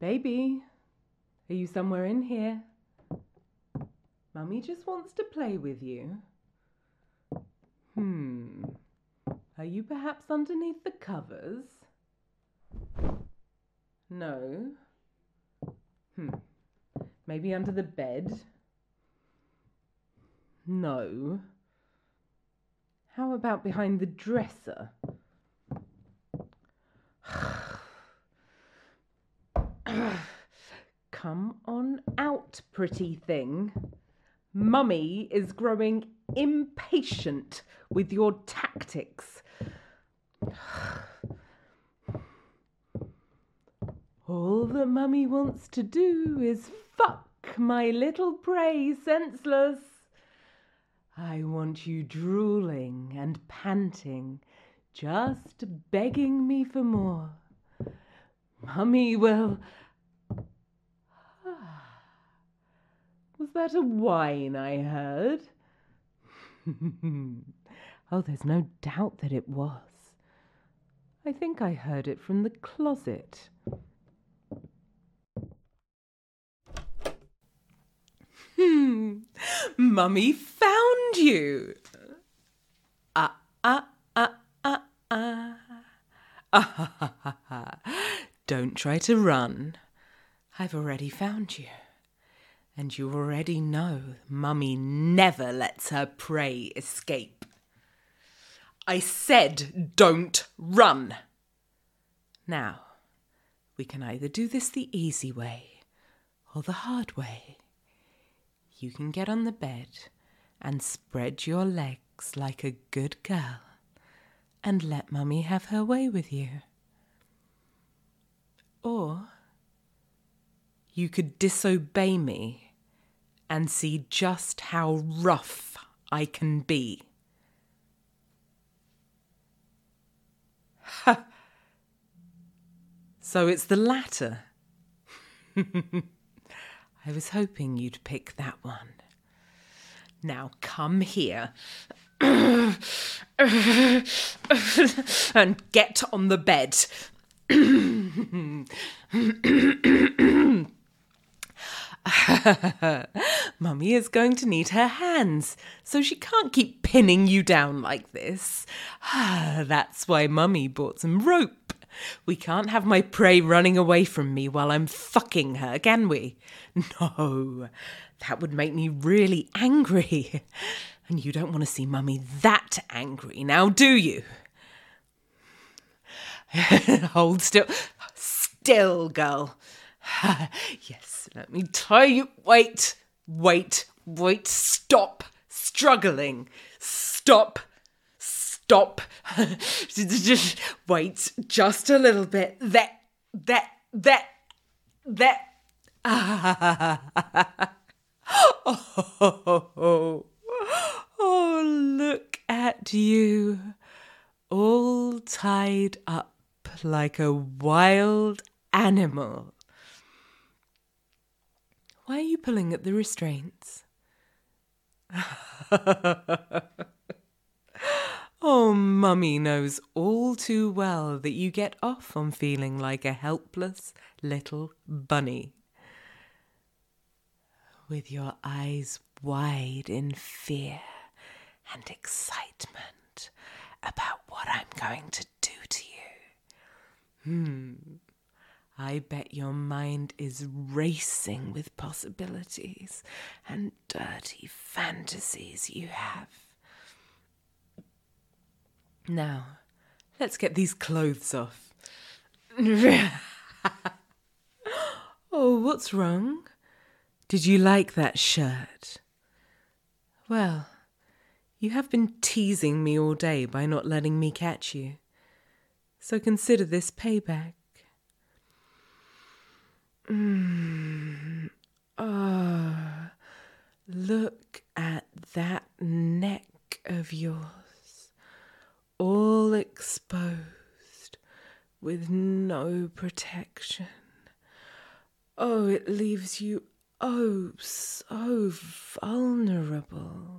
Baby, are you somewhere in here? Mummy just wants to play with you. Are you perhaps underneath the covers? No. Maybe under the bed? No. How about behind the dresser? Come on out, pretty thing. Mummy is growing impatient with your tactics. All that Mummy wants to do is fuck my little prey senseless. I want you drooling and panting, just begging me for more. Mummy will... Was that a whine I heard? Oh, there's no doubt that it was. I think I heard it from the closet. Mummy found you. Don't try to run. I've already found you. And you already know Mummy never lets her prey escape. I said don't run. Now, we can either do this the easy way or the hard way. You can get on the bed and spread your legs like a good girl and let Mummy have her way with you. Or you could disobey me and see just how rough I can be. Ha! So it's the latter. I was hoping you'd pick that one. Now come here and get on the bed. Mummy is going to need her hands, so she can't keep pinning you down like this. That's why Mummy bought some rope. We can't have my prey running away from me while I'm fucking her, can we? No, that would make me really angry. And you don't want to see Mummy that angry, now do you? Hold still. Still, girl. Yes, let me tie you. Wait. Stop struggling. Stop. Just wait just a little bit. That. Oh, look at you. All tied up like a wild animal. Why are you pulling at the restraints? Oh, Mummy knows all too well that you get off on feeling like a helpless little bunny. With your eyes wide in fear and excitement about what I'm going to do to you. I bet your mind is racing with possibilities and dirty fantasies you have. Now, let's get these clothes off. Oh, what's wrong? Did you like that shirt? Well, you have been teasing me all day by not letting me catch you. So consider this payback. Oh, look at that neck of yours, all exposed with no protection. Oh, it leaves you so vulnerable.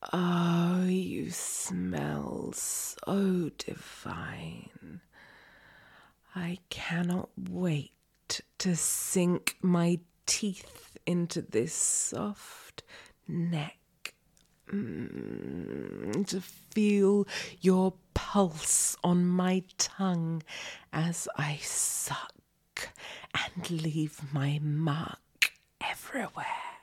Oh, you smell so divine. I cannot wait to sink my teeth into this soft neck, to feel your pulse on my tongue as I suck and leave my mark everywhere.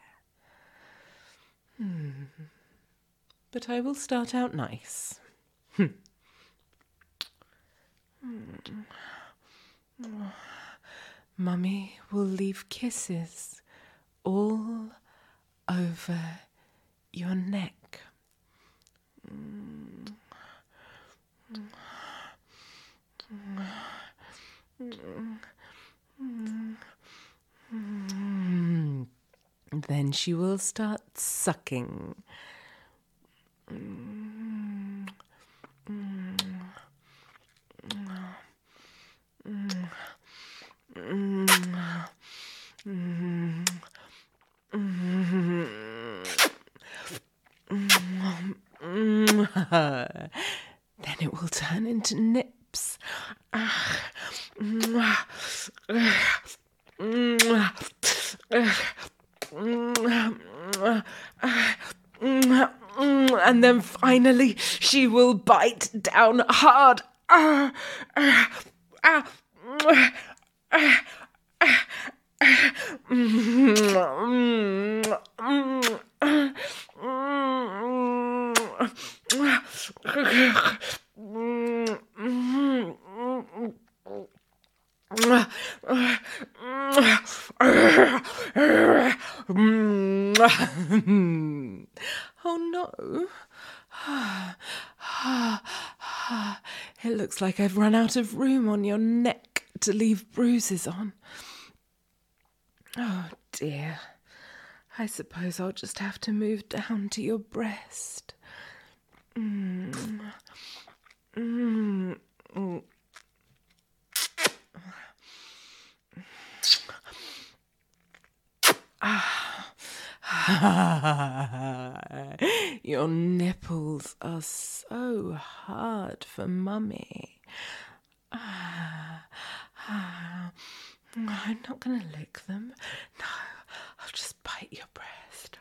But I will start out nice. Mummy will leave kisses all over your neck. Then she will start sucking. Then it will turn into nips. And then finally she will bite down hard. Oh no. It looks like I've run out of room on your neck to leave bruises on. Oh dear. I suppose I'll just have to move down to your breast. Your nipples are so hard for Mummy. I'm not going to lick them. No, I'll just bite your breast.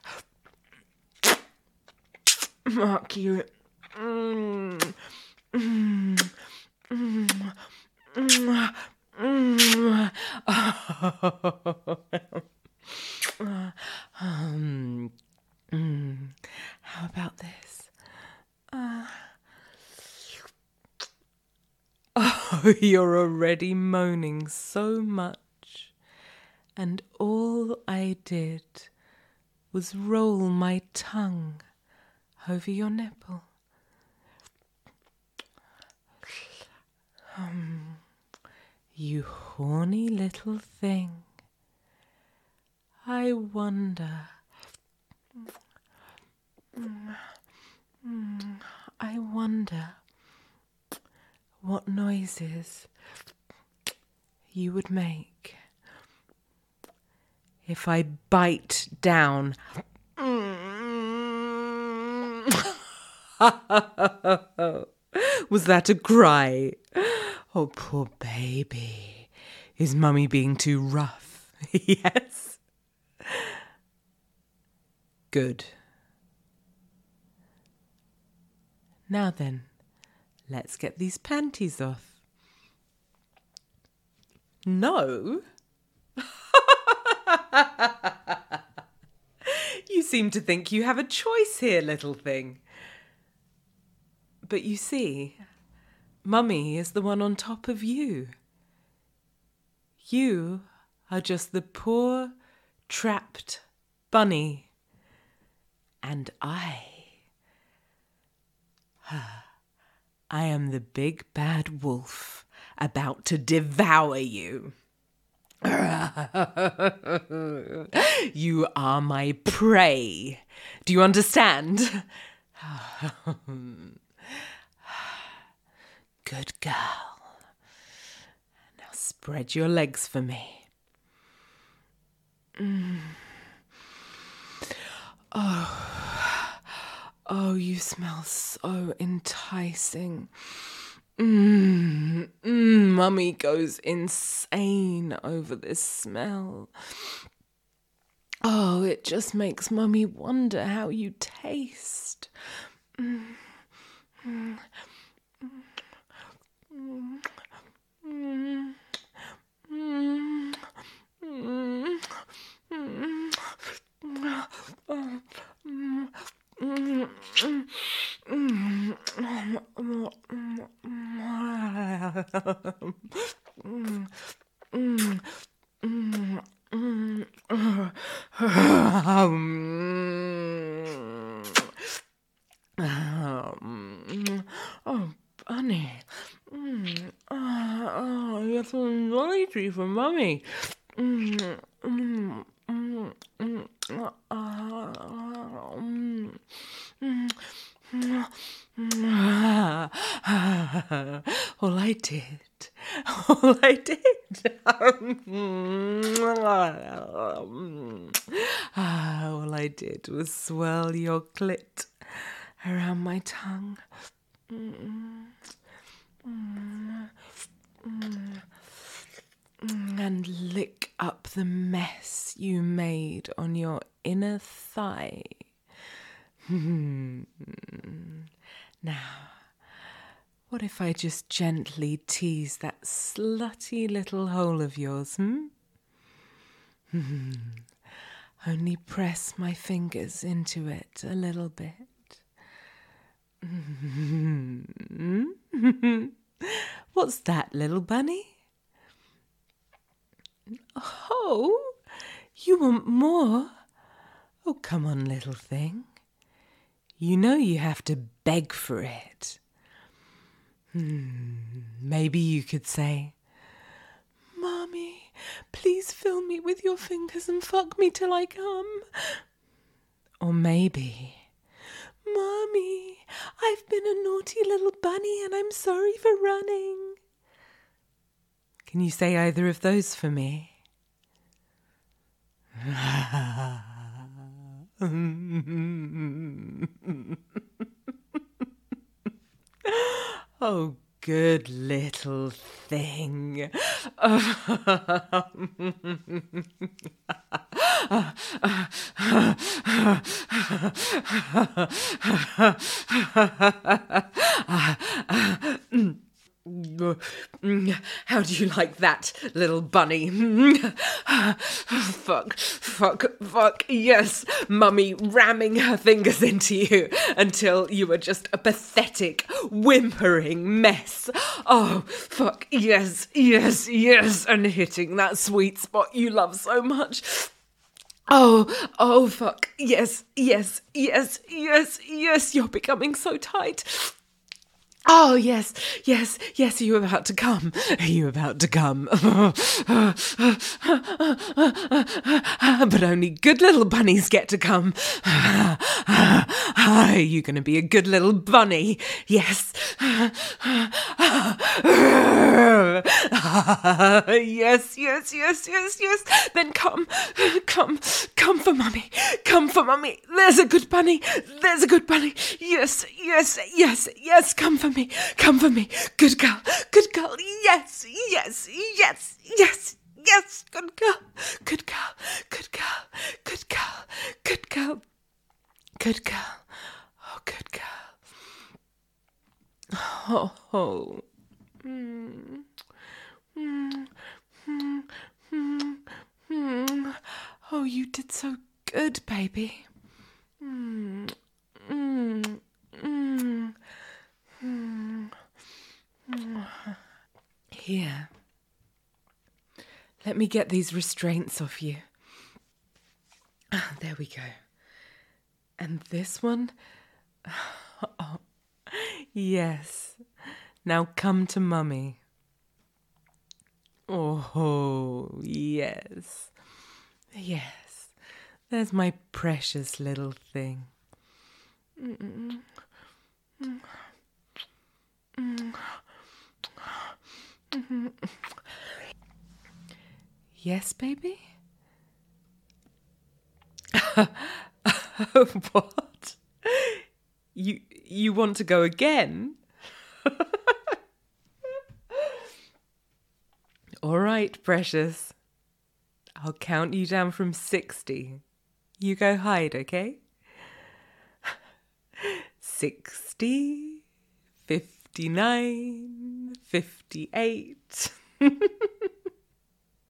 Mark you. How about this? Oh, you're already moaning so much. And all I did was roll my tongue over your nipple. You horny little thing. I wonder what noises you would make if I bite down. Was that a cry? Oh, poor baby. Is Mummy being too rough? Yes. Good. Now then, let's get these panties off. No? You seem to think you have a choice here, little thing. But you see, Mummy is the one on top of you. You are just the poor, trapped bunny. And I am the big bad wolf about to devour you. You are my prey. Do you understand? Good girl. Now spread your legs for me. Oh, you smell so enticing. Mummy goes insane over this smell. Oh, it just makes Mummy wonder how you taste. Oh, Bunny. You're so noisy for Mummy. All I did. All I did was swirl your clit around my tongue. And lick up the mess you made on your inner thigh. Now, what if I just gently tease that slutty little hole of yours, Only press my fingers into it a little bit. What's that, little bunny? Oh, you want more? Oh, come on, little thing. You know you have to beg for it. Maybe you could say, Mommy, please fill me with your fingers and fuck me till I come. Or maybe, Mommy, I've been a naughty little bunny and I'm sorry for running. Can you say either of those for me? Oh, good little thing. How do you like that, little bunny? Fuck, yes. Mummy ramming her fingers into you until you were just a pathetic, whimpering mess. Oh, fuck, yes, and hitting that sweet spot you love so much. Oh, fuck, yes, you're becoming so tight. Oh, yes, are you about to come? Are you about to come? But only good little bunnies get to come. Are you going to be a good little bunny? Yes. Yes. Then come for Mummy. Come for Mummy. There's a good bunny. Yes, come for me. Good girl. Yes, good girl. Oh, good girl. Oh. Oh, you did so good, baby. Here. Let me get these restraints off you. There we go. And this one? Oh, yes. Now come to Mummy. Oh, yes. There's my precious little thing. Yes, baby? What? You want to go again? All right, precious. I'll count you down from 60. You go hide, okay? 60, 59, 58.